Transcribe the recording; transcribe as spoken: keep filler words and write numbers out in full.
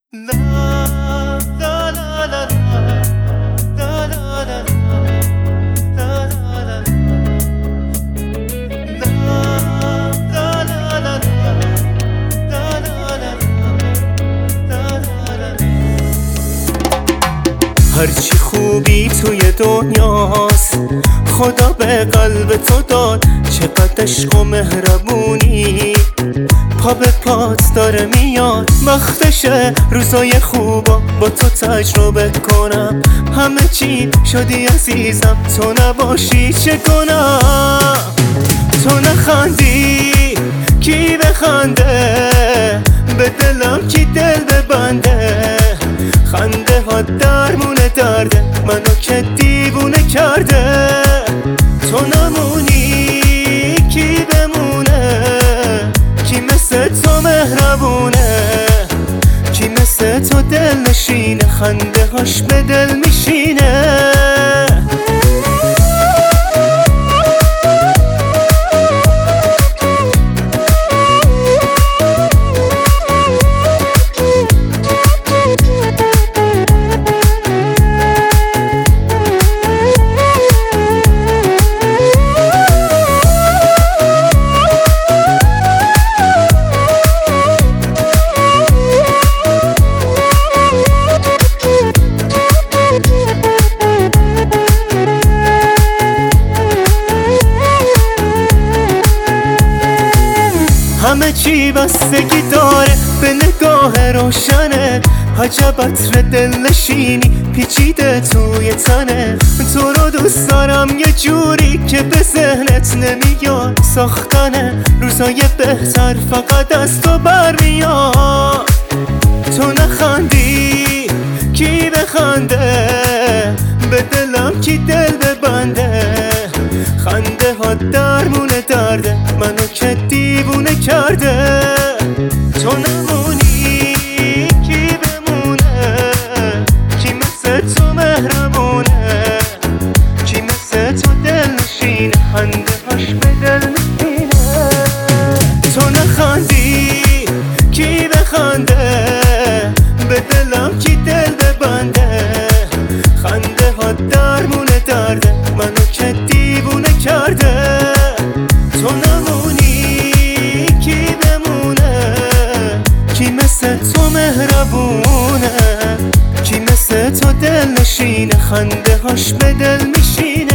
هرچی خوبی توی دنیاست خدا به قلب تو داد، چقدر عشق و مهربونی پا به پات داره میاد. وقتشه روزای خوبا با تو تجربه کنم، همه چی شدی عزیزم تو نباشی چه کنم. تو نخندی کی بخنده، به دلم کی دل ببنده. خنده ها درمونه درده، منو که دیوونه کرده. تو نمونی کی بمونه، کی مثل تو مهربونه، کی مثل تو دل نشینه، خنده هاش به دل میشینه. همه چی بستگی داره به نگاه روشنه، عجب عطر دل نشینی پیچیده توی تنه. تو رو دوست دارم یه جوری که به ذهنت نمیاد، ساختن روزای بهتر فقط از تو برمیاد. تو نخندی کی بخنده، به دلم کی دل ببنده. خنده ها درمونه درده، منو که دیوونه کرده. تو نمونی کی بمونه، کی مثل تو مهربونه، کی مثل تو دل نشینه، خنده هاش به دل میشینه. تو نخندی کی بخنده، به دلم کی دل ببنده. خنده ها درمونه درده، منو که دیوونه کرده. تو نمونی کی بمونه، کی مثل تو مهربونه، کی مثل تو دل نشینه، خنده هاش به دل میشینه.